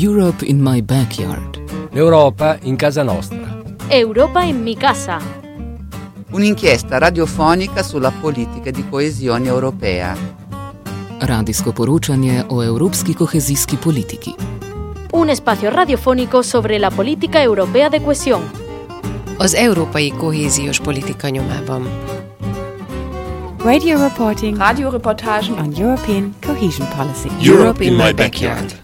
Europe in my backyard. L'Europa in casa nostra. Europa in mi casa. Un'inchiesta radiofonica sulla politica di coesione europea. Radijsko poročanje o evropski kohezijski politiki. Un espacio radiofónico sobre la política europea de cohesión. Az európai kohéziós politika nyomában. Radioreportagen on European Cohesion Policy. Europe in my backyard.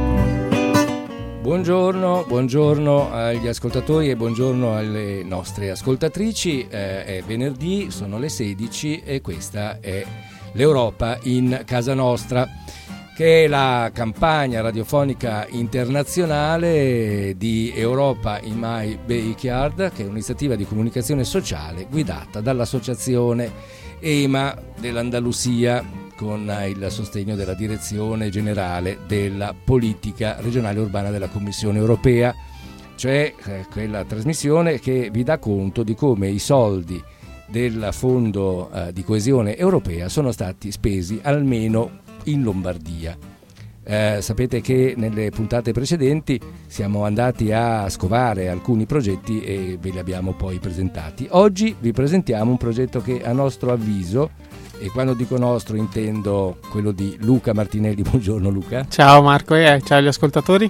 Buongiorno agli ascoltatori e buongiorno alle nostre ascoltatrici. È venerdì, sono le 16 e questa è l'Europa in casa nostra, che è la campagna radiofonica internazionale di Europa in my backyard, che è un'iniziativa di comunicazione sociale guidata dall'associazione EMA dell'Andalusia, con il sostegno della Direzione Generale della Politica Regionale Urbana della Commissione Europea, cioè quella trasmissione che vi dà conto di come i soldi del Fondo di Coesione Europea sono stati spesi almeno in Lombardia. Sapete che nelle puntate precedenti siamo andati a scovare alcuni progetti e ve li abbiamo poi presentati. Oggi vi presentiamo un progetto che a nostro avviso, e quando dico nostro intendo quello di Luca Martinelli. Buongiorno Luca. Ciao Marco e ciao agli ascoltatori.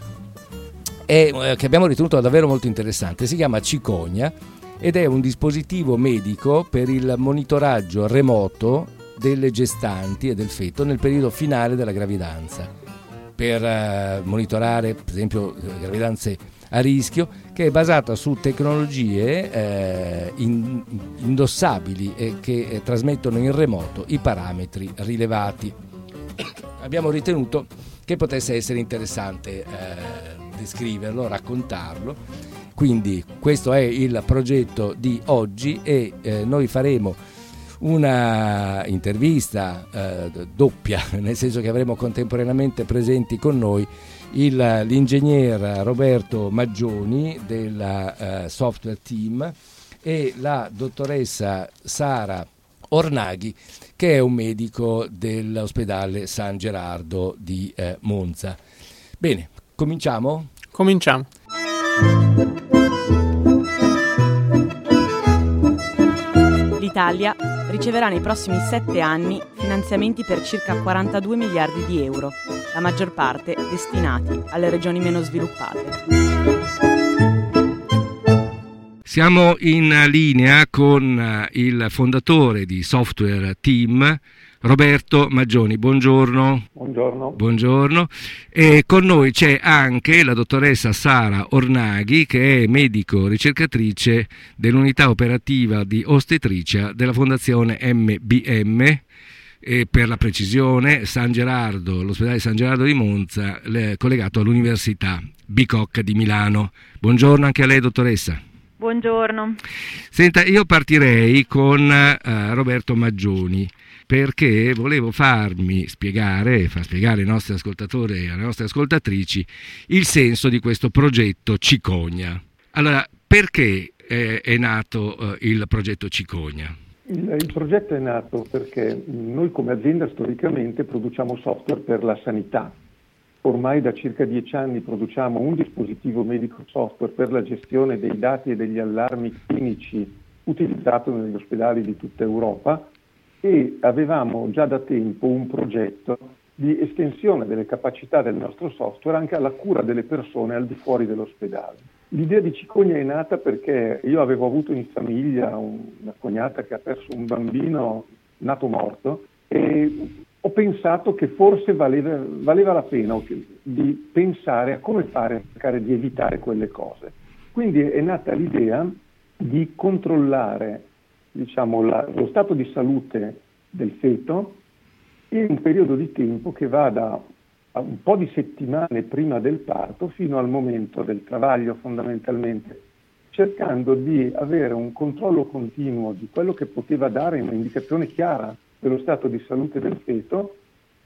Che abbiamo ritenuto davvero molto interessante. Si chiama Cicogna ed è un dispositivo medico per il monitoraggio remoto delle gestanti e del feto nel periodo finale della gravidanza, per monitorare per esempio gravidanze a rischio, che è basata su tecnologie indossabili e che trasmettono in remoto i parametri rilevati. Abbiamo ritenuto che potesse essere interessante descriverlo, raccontarlo, quindi questo è il progetto di oggi e noi faremo una intervista doppia, nel senso che avremo contemporaneamente presenti con noi l'ingegner Roberto Maggioni della Software Team e la dottoressa Sara Ornaghi, che è un medico dell'ospedale San Gerardo di Monza. Bene, cominciamo? Cominciamo. L'Italia riceverà nei prossimi 7 anni finanziamenti per circa 42 miliardi di euro, la maggior parte destinati alle regioni meno sviluppate. Siamo in linea con il fondatore di Software Team, Roberto Maggioni. Buongiorno. Buongiorno. E con noi c'è anche la dottoressa Sara Ornaghi, che è medico ricercatrice dell'unità operativa di ostetricia della Fondazione MBM, e per la precisione San Gerardo, l'ospedale San Gerardo di Monza, collegato all'Università Bicocca di Milano. Buongiorno anche a lei, dottoressa. Buongiorno. Senta, io partirei con Roberto Maggioni, perché volevo far spiegare ai nostri ascoltatori e alle nostre ascoltatrici il senso di questo progetto Cicogna. Allora, perché è nato il progetto Cicogna? Il progetto è nato perché noi come azienda storicamente produciamo software per la sanità. Ormai da circa 10 anni produciamo un dispositivo medico software per la gestione dei dati e degli allarmi clinici utilizzato negli ospedali di tutta Europa, e avevamo già da tempo un progetto di estensione delle capacità del nostro software anche alla cura delle persone al di fuori dell'ospedale. L'idea di Cicogna è nata perché io avevo avuto in famiglia una cognata che ha perso un bambino nato morto e ho pensato che forse valeva la pena di pensare a come cercare di evitare quelle cose. Quindi è nata l'idea di controllare lo stato di salute del feto in un periodo di tempo che va da un po' di settimane prima del parto fino al momento del travaglio, fondamentalmente, cercando di avere un controllo continuo di quello che poteva dare un'indicazione chiara dello stato di salute del feto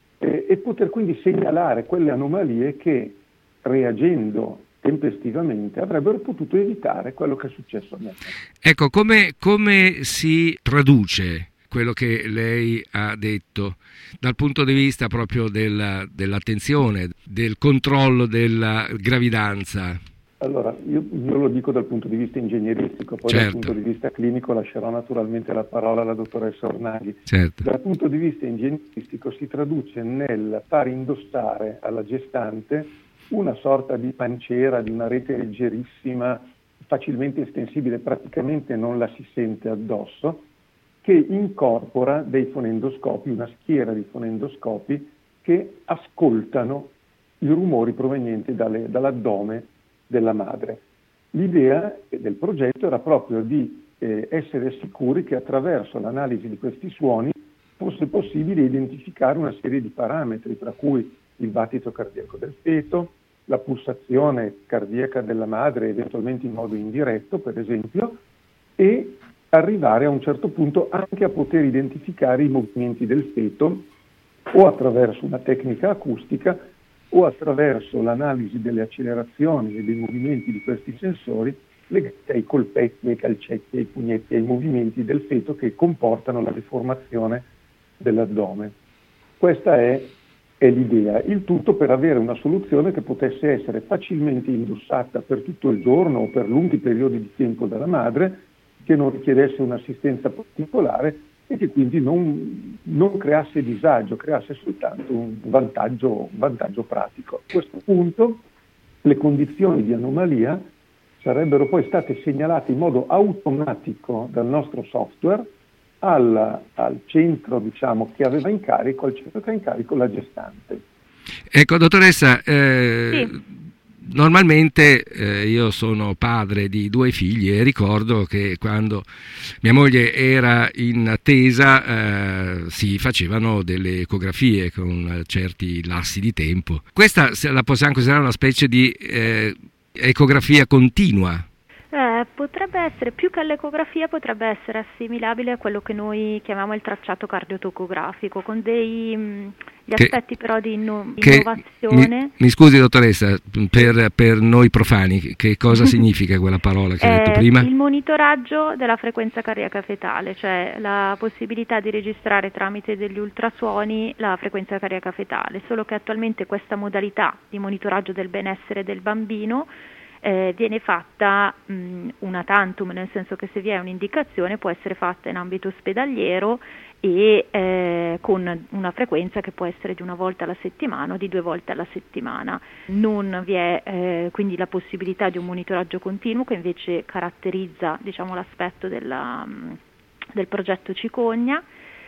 e poter quindi segnalare quelle anomalie che, reagendo tempestivamente, avrebbero potuto evitare quello che è successo a me. Ecco, come si traduce quello che lei ha detto dal punto di vista proprio dell'attenzione, del controllo della gravidanza. Allora, io lo dico dal punto di vista ingegneristico, poi certo. Dal punto di vista clinico lascerò naturalmente la parola alla dottoressa Ornaghi. Certo. Dal punto di vista ingegneristico si traduce nel far indossare alla gestante una sorta di panciera, di una rete leggerissima, facilmente estensibile, praticamente non la si sente addosso, che incorpora dei fonendoscopi, una schiera di fonendoscopi che ascoltano i rumori provenienti dall'addome della madre. L'idea del progetto era proprio di essere sicuri che attraverso l'analisi di questi suoni fosse possibile identificare una serie di parametri, tra cui il battito cardiaco del feto, la pulsazione cardiaca della madre, eventualmente in modo indiretto, per esempio, e arrivare a un certo punto anche a poter identificare i movimenti del feto o attraverso una tecnica acustica o attraverso l'analisi delle accelerazioni e dei movimenti di questi sensori legati ai colpetti, ai calcetti, ai pugnetti, ai movimenti del feto che comportano la deformazione dell'addome. Questa è l'idea, il tutto per avere una soluzione che potesse essere facilmente indossata per tutto il giorno o per lunghi periodi di tempo dalla madre, che non richiedesse un'assistenza particolare e che quindi non creasse disagio, creasse soltanto un vantaggio pratico. A questo punto le condizioni di anomalia sarebbero poi state segnalate in modo automatico dal nostro software al centro, diciamo, che aveva in carico, al centro che ha in carico la gestante. Ecco, dottoressa, Sì. Normalmente io sono padre di 2 figli e ricordo che quando mia moglie era in attesa si facevano delle ecografie con certi lassi di tempo. Questa la possiamo considerare una specie di ecografia continua. Potrebbe essere, più che all'ecografia, potrebbe essere assimilabile a quello che noi chiamiamo il tracciato cardiotocografico, con gli aspetti però di innovazione. Mi scusi dottoressa, per noi profani, che cosa significa quella parola che hai detto prima? Il monitoraggio della frequenza cardiaca fetale, cioè la possibilità di registrare tramite degli ultrasuoni la frequenza cardiaca fetale, solo che attualmente questa modalità di monitoraggio del benessere del bambino viene fatta una tantum, nel senso che se vi è un'indicazione può essere fatta in ambito ospedaliero e con una frequenza che può essere di 1 volta alla settimana o di 2 volte alla settimana. Non vi è quindi la possibilità di un monitoraggio continuo, che invece caratterizza, diciamo, l'aspetto del progetto Cicogna,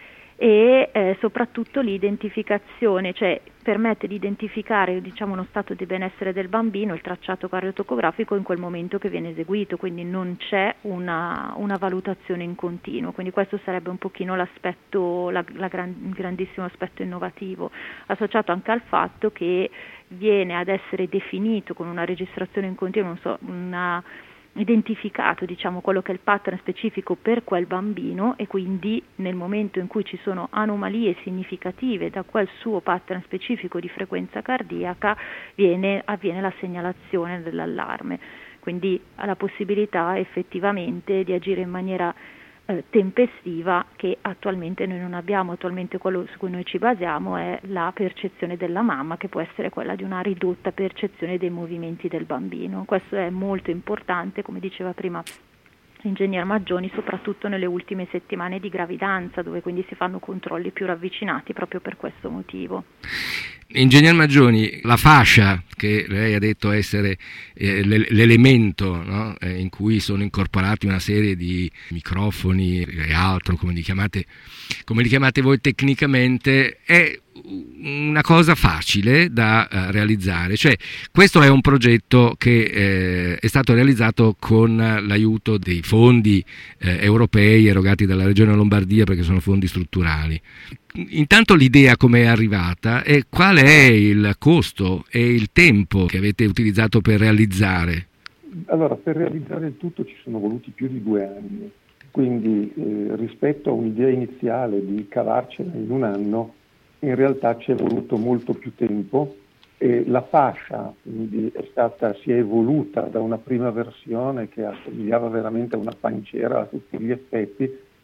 e soprattutto l'identificazione, cioè permette di identificare, diciamo, uno stato di benessere del bambino, il tracciato cardiotocografico in quel momento che viene eseguito, quindi non c'è una valutazione in continuo, quindi questo sarebbe un pochino l'aspetto, il grandissimo aspetto innovativo, associato anche al fatto che viene ad essere definito con una registrazione in continuo, identificato, diciamo, quello che è il pattern specifico per quel bambino, e quindi nel momento in cui ci sono anomalie significative da quel suo pattern specifico di frequenza cardiaca avviene la segnalazione dell'allarme, quindi ha la possibilità effettivamente di agire in maniera tempestiva, che attualmente noi non abbiamo. Attualmente quello su cui noi ci basiamo è la percezione della mamma, che può essere quella di una ridotta percezione dei movimenti del bambino. Questo è molto importante, come diceva prima l'ingegner Maggioni, soprattutto nelle ultime settimane di gravidanza, dove quindi si fanno controlli più ravvicinati proprio per questo motivo. Ingegner Maggioni, la fascia che lei ha detto essere l'elemento, no? In cui sono incorporati una serie di microfoni e altro, come li chiamate voi tecnicamente, è una cosa facile da realizzare. Cioè, questo è un progetto che è stato realizzato con l'aiuto dei fondi europei erogati dalla Regione Lombardia, perché sono fondi strutturali. Intanto l'idea come è arrivata e qual è il costo e il tempo che avete utilizzato per realizzare? Allora, per realizzare il tutto ci sono voluti più di 2 anni, quindi rispetto a un'idea iniziale di cavarcela in 1 anno, in realtà ci è voluto molto più tempo, e la fascia quindi si è evoluta da una prima versione che assomigliava veramente a una panciera a tutti gli effetti,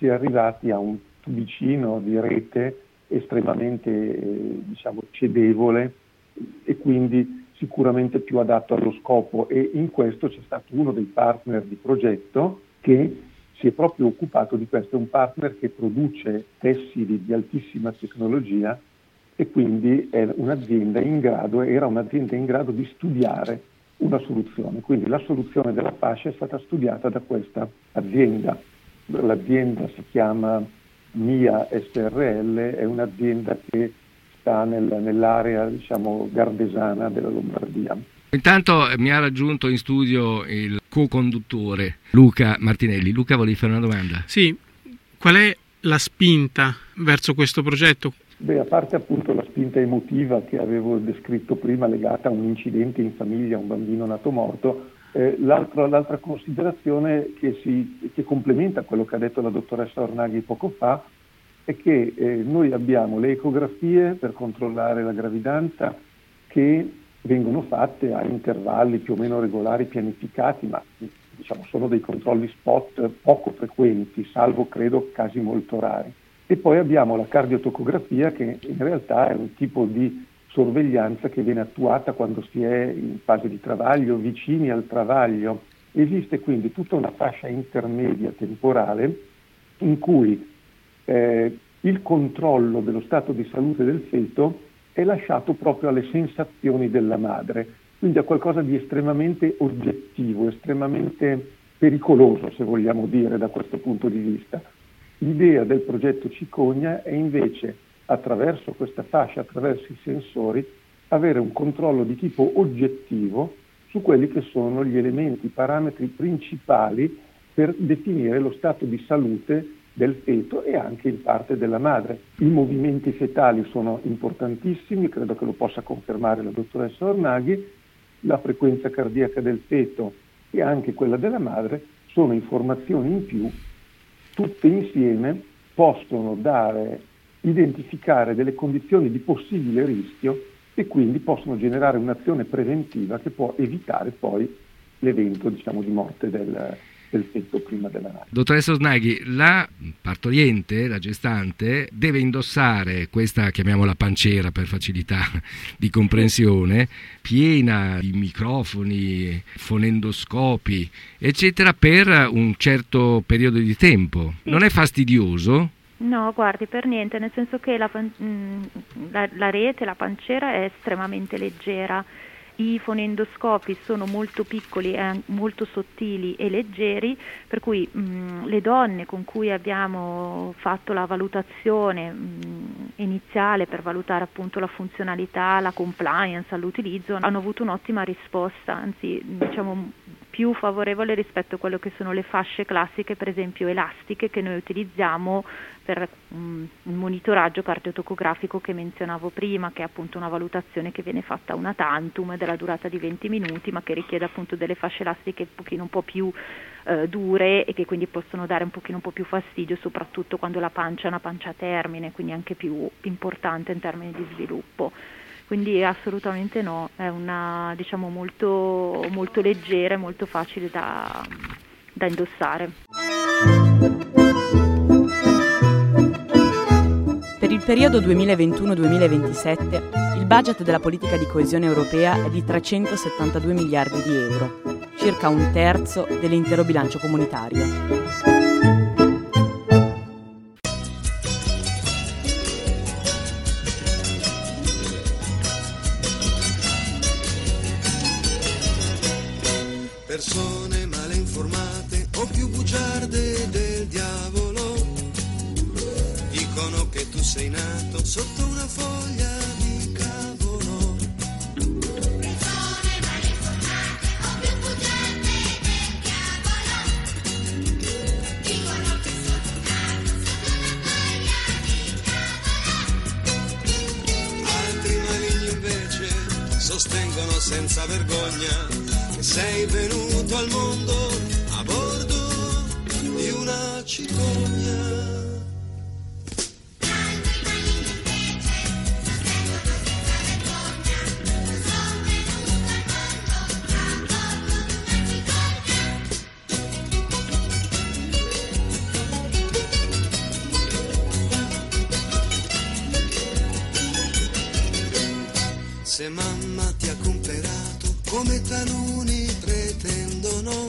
si è arrivati a un tubicino di rete estremamente cedevole e quindi sicuramente più adatto allo scopo, e in questo c'è stato uno dei partner di progetto che si è proprio occupato di questo. È un partner che produce tessili di altissima tecnologia e quindi era un'azienda in grado di studiare una soluzione. Quindi la soluzione della fascia è stata studiata da questa azienda. L'azienda si chiama MIA SRL, è un'azienda che sta nell'area gardesana della Lombardia. Intanto mi ha raggiunto in studio il co-conduttore Luca Martinelli. Luca, volevi fare una domanda? Sì, qual è la spinta verso questo progetto? A parte appunto la spinta emotiva che avevo descritto prima, legata a un incidente in famiglia, un bambino nato morto, l'altra considerazione che complementa quello che ha detto la dottoressa Ornaghi poco fa è che noi abbiamo le ecografie per controllare la gravidanza che vengono fatte a intervalli più o meno regolari, pianificati, ma sono dei controlli spot poco frequenti, salvo credo casi molto rari. E poi abbiamo la cardiotocografia, che in realtà è un tipo di sorveglianza che viene attuata quando si è in fase di travaglio, vicini al travaglio. Esiste quindi tutta una fascia intermedia temporale in cui il controllo dello stato di salute del feto è lasciato proprio alle sensazioni della madre, quindi a qualcosa di estremamente oggettivo, estremamente pericoloso, se vogliamo dire, da questo punto di vista. L'idea del progetto Cicogna è invece, attraverso questa fascia, attraverso i sensori, avere un controllo di tipo oggettivo su quelli che sono gli elementi, i parametri principali per definire lo stato di salute del feto e anche in parte della madre. I movimenti fetali sono importantissimi, credo che lo possa confermare la dottoressa Ornaghi, la frequenza cardiaca del feto e anche quella della madre sono informazioni in più, tutte insieme possono identificare delle condizioni di possibile rischio e quindi possono generare un'azione preventiva che può evitare poi l'evento di morte del feto prima della nascita. Dottoressa Ornaghi, la partoriente, la gestante, deve indossare questa, chiamiamola panciera per facilità di comprensione, piena di microfoni, fonendoscopi, eccetera, per un certo periodo di tempo. Sì. Non è fastidioso? No, guardi, per niente, nel senso che la rete, la panciera è estremamente leggera. I fonendoscopi sono molto piccoli, molto sottili e leggeri, per cui le donne con cui abbiamo fatto la valutazione iniziale per valutare appunto la funzionalità, la compliance all'utilizzo, hanno avuto un'ottima risposta, anzi più favorevole rispetto a quello che sono le fasce classiche, per esempio elastiche, che noi utilizziamo per il monitoraggio cardiotocografico che menzionavo prima, che è appunto una valutazione che viene fatta una tantum della durata di 20 minuti, ma che richiede appunto delle fasce elastiche un po' più dure e che quindi possono dare un po' più fastidio, soprattutto quando la pancia è una pancia a termine, quindi anche più importante in termini di sviluppo. Quindi assolutamente no, è una molto, molto leggera e molto facile da indossare. Per il periodo 2021-2027 il budget della politica di coesione europea è di 372 miliardi di euro, circa un terzo dell'intero bilancio comunitario. Persone male informate o più bugiarde del diavolo dicono che tu sei nato sotto una foglia di cavolo. Persone male informate o più bugiarde del diavolo dicono che sono nato sotto una foglia di cavolo. Altri maligni invece sostengono senza vergogna sei venuto al mondo a bordo di una cicogna. Se mamma ti ha comperato come taluni pretendono,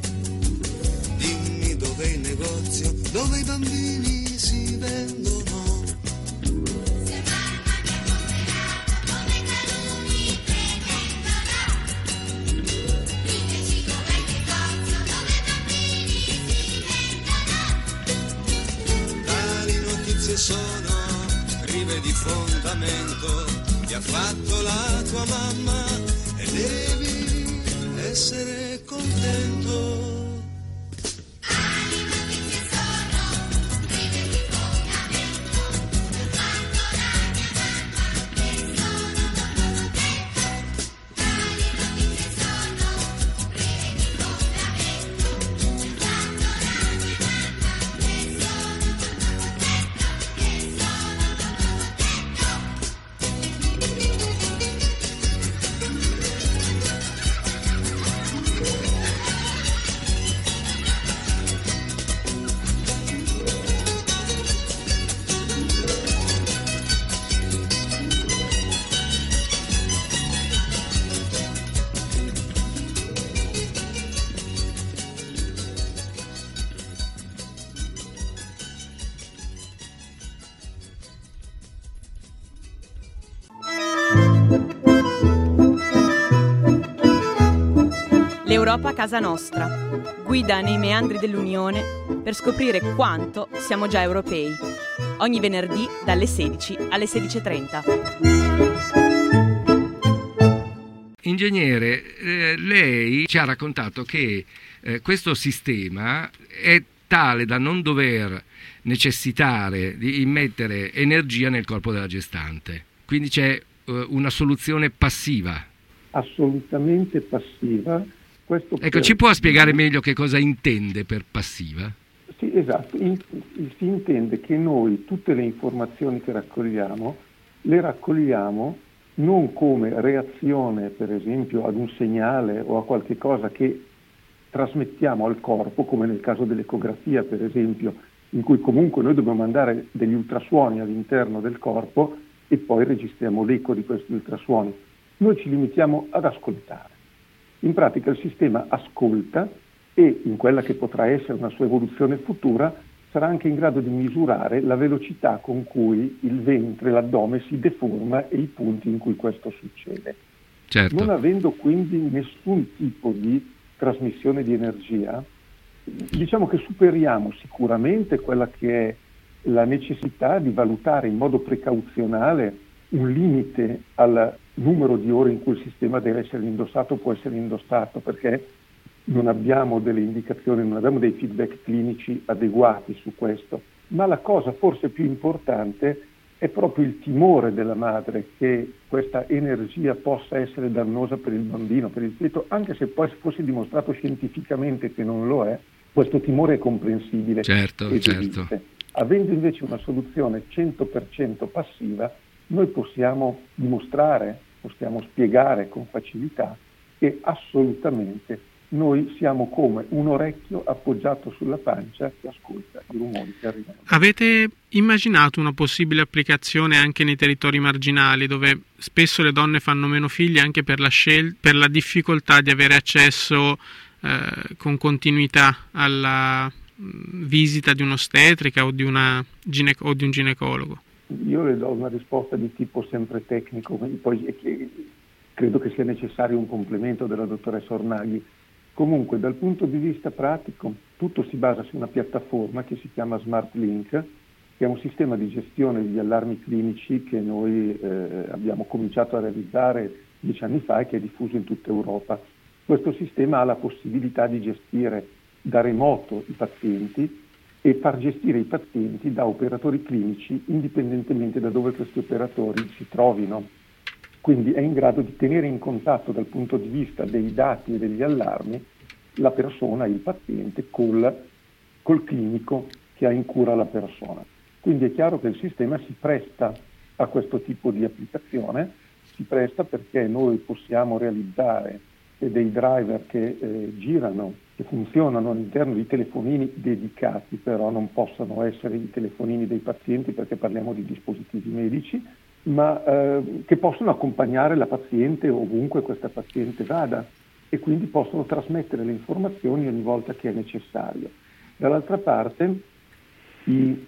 dimmi dov'è il negozio dove i bambini si vendono. Se mamma ti ha comperato come taluni pretendono, diteci dov'è il negozio dove i bambini si vendono. Tali notizie sono prive di fondamento, ti ha fatto la tua mamma e devi essere contento. Tali notizie sono prive di fondamento, ti ha fatto la mia mamma e sono contento. Tali notizie sono prive di fondamento, ti ha fatto la mia mamma e sono L'Europa a casa nostra. Guida nei meandri dell'Unione per scoprire quanto siamo già europei. Ogni venerdì dalle 16 alle 16:30. Ingegnere, lei ci ha raccontato che questo sistema è tale da non dover necessitare di immettere energia nel corpo della gestante. Quindi c'è una soluzione passiva. Assolutamente passiva. Ecco, ci può spiegare meglio che cosa intende per passiva? Sì, esatto. Si intende che noi tutte le informazioni che raccogliamo, le raccogliamo non come reazione, per esempio, ad un segnale o a qualche cosa che trasmettiamo al corpo, come nel caso dell'ecografia, per esempio, in cui comunque noi dobbiamo mandare degli ultrasuoni all'interno del corpo e poi registriamo l'eco di questi ultrasuoni. Noi ci limitiamo ad ascoltare. In pratica il sistema ascolta e in quella che potrà essere una sua evoluzione futura sarà anche in grado di misurare la velocità con cui il ventre, l'addome si deforma e i punti in cui questo succede. Certo. Non avendo quindi nessun tipo di trasmissione di energia, diciamo che superiamo sicuramente quella che è la necessità di valutare in modo precauzionale un limite al numero di ore in cui il sistema deve essere indossato o può essere indossato, perché non abbiamo delle indicazioni, non abbiamo dei feedback clinici adeguati su questo. Ma la cosa forse più importante è proprio il timore della madre che questa energia possa essere dannosa per il bambino, per il feto, anche se poi fosse dimostrato scientificamente che non lo è, questo timore è comprensibile. Certo. Avendo invece una soluzione 100% passiva, noi possiamo dimostrare, possiamo spiegare con facilità che assolutamente noi siamo come un orecchio appoggiato sulla pancia che ascolta i rumori che arrivano. Avete immaginato una possibile applicazione anche nei territori marginali, dove spesso le donne fanno meno figli anche per la difficoltà di avere accesso con continuità alla visita di un'ostetrica o di un ginecologo? Io le do una risposta di tipo sempre tecnico, poi credo che sia necessario un complemento della dottoressa Ornaghi. Comunque, dal punto di vista pratico, tutto si basa su una piattaforma che si chiama Smart Link, che è un sistema di gestione degli allarmi clinici che noi abbiamo cominciato a realizzare 10 anni fa e che è diffuso in tutta Europa. Questo sistema ha la possibilità di gestire da remoto i pazienti e far gestire i pazienti da operatori clinici indipendentemente da dove questi operatori si trovino. Quindi è in grado di tenere in contatto dal punto di vista dei dati e degli allarmi la persona, il paziente, col clinico che ha in cura la persona. Quindi è chiaro che il sistema si presta a questo tipo di applicazione, si presta perché noi possiamo realizzare dei driver che girano, che funzionano all'interno di telefonini dedicati, però non possono essere i telefonini dei pazienti perché parliamo di dispositivi medici, ma che possono accompagnare la paziente ovunque questa paziente vada e quindi possono trasmettere le informazioni ogni volta che è necessario. Dall'altra parte i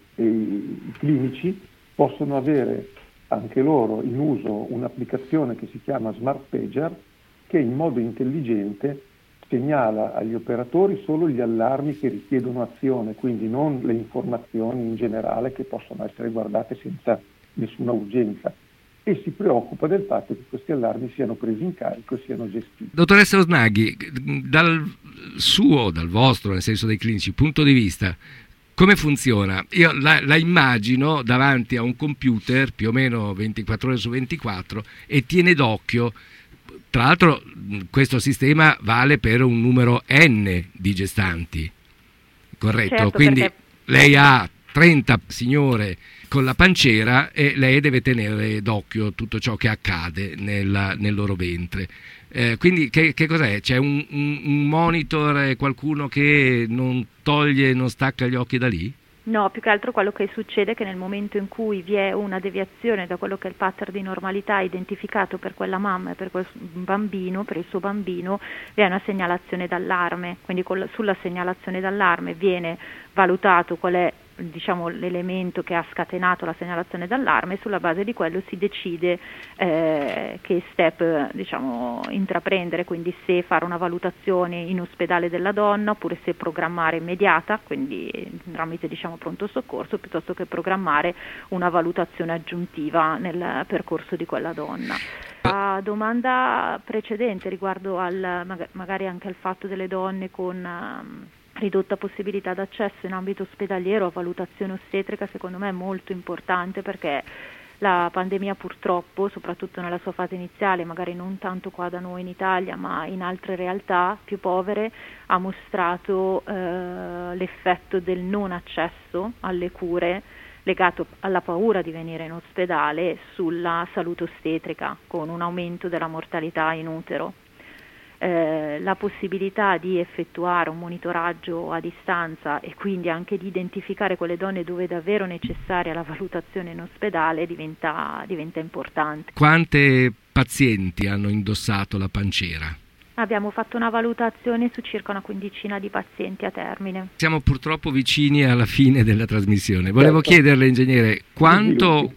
clinici possono avere anche loro in uso un'applicazione che si chiama Smart Pager, che in modo intelligente segnala agli operatori solo gli allarmi che richiedono azione, quindi non le informazioni in generale che possono essere guardate senza nessuna urgenza, e si preoccupa del fatto che questi allarmi siano presi in carico e siano gestiti. Dottoressa Ornaghi, dal vostro, nel senso dei clinici, punto di vista, come funziona? Io la immagino davanti a un computer più o meno 24 ore su 24 e tiene d'occhio. Tra l'altro questo sistema vale per un numero N di gestanti, corretto? Certo, quindi perché... lei ha 30 signore con la pancera e lei deve tenere d'occhio tutto ciò che accade nel loro ventre. Quindi che cos'è? C'è un monitor, qualcuno che non toglie, non stacca gli occhi da lì? No, più che altro quello che succede è che nel momento in cui vi è una deviazione da quello che è il pattern di normalità identificato per quella mamma e per quel bambino, per il suo bambino, vi è una segnalazione d'allarme, quindi sulla segnalazione d'allarme viene valutato qual è l'elemento che ha scatenato la segnalazione d'allarme e sulla base di quello si decide che step intraprendere, quindi se fare una valutazione in ospedale della donna oppure se programmare immediata, quindi tramite pronto soccorso, piuttosto che programmare una valutazione aggiuntiva nel percorso di quella donna. La domanda precedente riguardo magari anche al fatto delle donne con ridotta possibilità d'accesso in ambito ospedaliero a valutazione ostetrica, secondo me è molto importante, perché la pandemia purtroppo, soprattutto nella sua fase iniziale, magari non tanto qua da noi in Italia ma in altre realtà più povere, ha mostrato l'effetto del non accesso alle cure legato alla paura di venire in ospedale sulla salute ostetrica, con un aumento della mortalità in utero. La possibilità di effettuare un monitoraggio a distanza e quindi anche di identificare quelle donne dove è davvero necessaria la valutazione in ospedale diventa importante. Quante pazienti hanno indossato la pancera? Abbiamo fatto una valutazione su circa una quindicina di pazienti a termine. Siamo purtroppo vicini alla fine della trasmissione. Volevo chiederle, ingegnere, quanto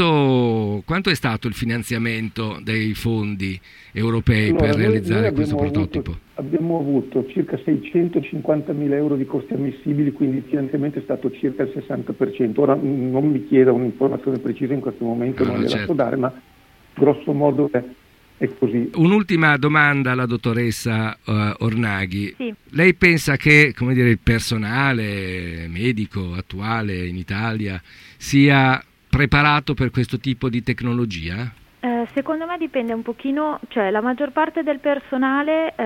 è stato il finanziamento dei fondi europei per realizzare questo prototipo? Abbiamo avuto circa 650.000 euro di costi ammissibili, quindi il finanziamento è stato circa il 60%. Ora non mi chieda un'informazione precisa in questo momento, non gliela so dare, ma grosso modo è così. Un'ultima domanda alla dottoressa Ornaghi. Sì. Lei pensa che, il personale medico attuale in Italia sia preparato per questo tipo di tecnologia? Secondo me dipende un pochino, la maggior parte del personale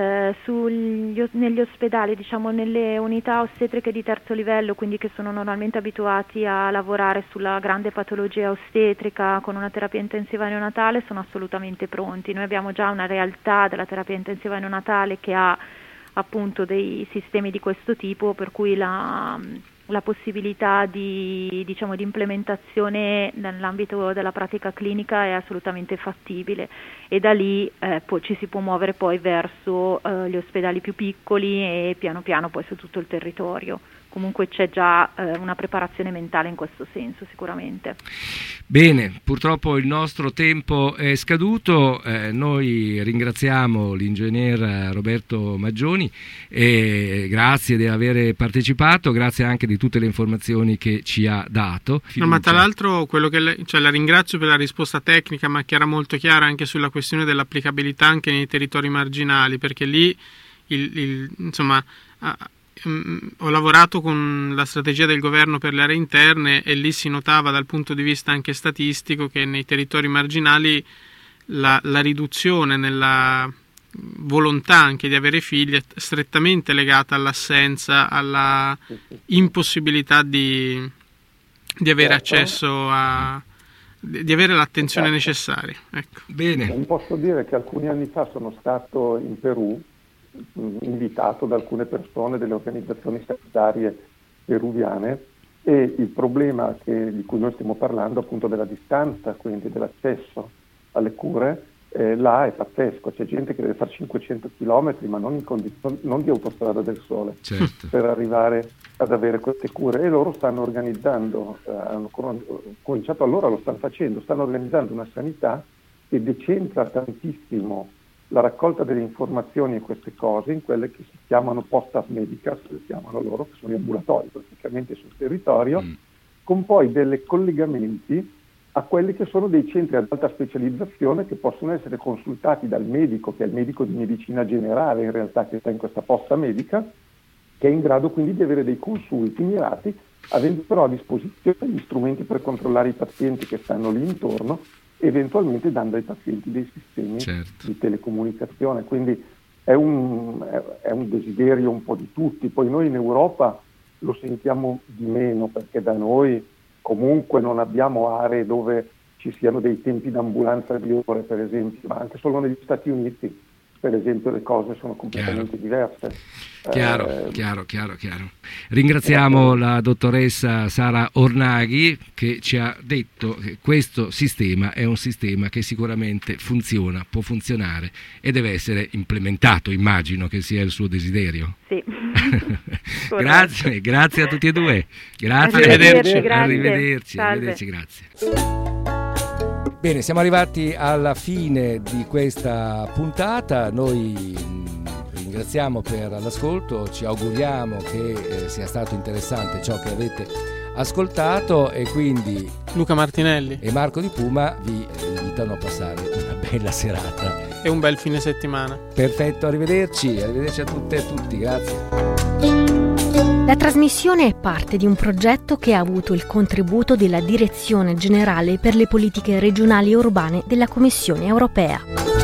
negli ospedali, nelle unità ostetriche di terzo livello, quindi che sono normalmente abituati a lavorare sulla grande patologia ostetrica con una terapia intensiva neonatale, sono assolutamente pronti. Noi abbiamo già una realtà della terapia intensiva neonatale che ha appunto dei sistemi di questo tipo, per cui la possibilità di implementazione nell'ambito della pratica clinica è assolutamente fattibile, e da lì ci si può muovere poi verso gli ospedali più piccoli e piano piano poi su tutto il territorio. Comunque c'è già una preparazione mentale in questo senso sicuramente. Bene, purtroppo il nostro tempo è scaduto, noi ringraziamo l'ingegner Roberto Maggioni e grazie di aver partecipato, grazie anche di tutte le informazioni che ci ha dato. No, ma tra l'altro quello che la ringrazio per la risposta tecnica, ma che era molto chiara anche sulla questione dell'applicabilità anche nei territori marginali, perché lì ho lavorato con la strategia del governo per le aree interne e lì si notava dal punto di vista anche statistico che nei territori marginali la riduzione nella volontà anche di avere figli è strettamente legata all'assenza, alla impossibilità di avere accesso di avere l'attenzione necessaria. Ecco. Bene. Posso dire che alcuni anni fa sono stato in Perù, invitato da alcune persone delle organizzazioni sanitarie peruviane, e il problema di cui noi stiamo parlando, appunto della distanza, quindi dell'accesso alle cure, là è pazzesco. C'è gente che deve fare 500 km, ma non di autostrada del sole, certo, per arrivare ad avere queste cure, e loro stanno organizzando, hanno cominciato allora, lo stanno facendo, stanno organizzando una sanità che decentra tantissimo la raccolta delle informazioni e queste cose in quelle che si chiamano postas medicas, le chiamano loro, che sono gli ambulatori praticamente sul territorio, con poi dei collegamenti a quelli che sono dei centri ad alta specializzazione che possono essere consultati dal medico, che è il medico di medicina generale in realtà, che sta in questa posta medica, che è in grado quindi di avere dei consulti mirati, avendo però a disposizione gli strumenti per controllare i pazienti che stanno lì intorno, eventualmente dando ai pazienti dei sistemi, certo, di telecomunicazione. Quindi è un desiderio un po' di tutti. Poi noi in Europa lo sentiamo di meno, perché da noi comunque non abbiamo aree dove ci siano dei tempi d'ambulanza di ore, per esempio, ma anche solo negli Stati Uniti, per esempio, le cose sono completamente diverse. Chiaro. Ringraziamo la dottoressa Sara Ornaghi, che ci ha detto che questo sistema è un sistema che sicuramente funziona, può funzionare e deve essere implementato, immagino che sia il suo desiderio. Sì. Grazie a tutti e due. Grazie. Arrivederci, grazie. Bene, siamo arrivati alla fine di questa puntata. Noi ringraziamo per l'ascolto, ci auguriamo che sia stato interessante ciò che avete ascoltato, e quindi Luca Martinelli e Marco Di Puma vi invitano a passare una bella serata e un bel fine settimana. Perfetto, arrivederci a tutte e a tutti, grazie. La trasmissione è parte di un progetto che ha avuto il contributo della Direzione Generale per le Politiche Regionali e Urbane della Commissione Europea.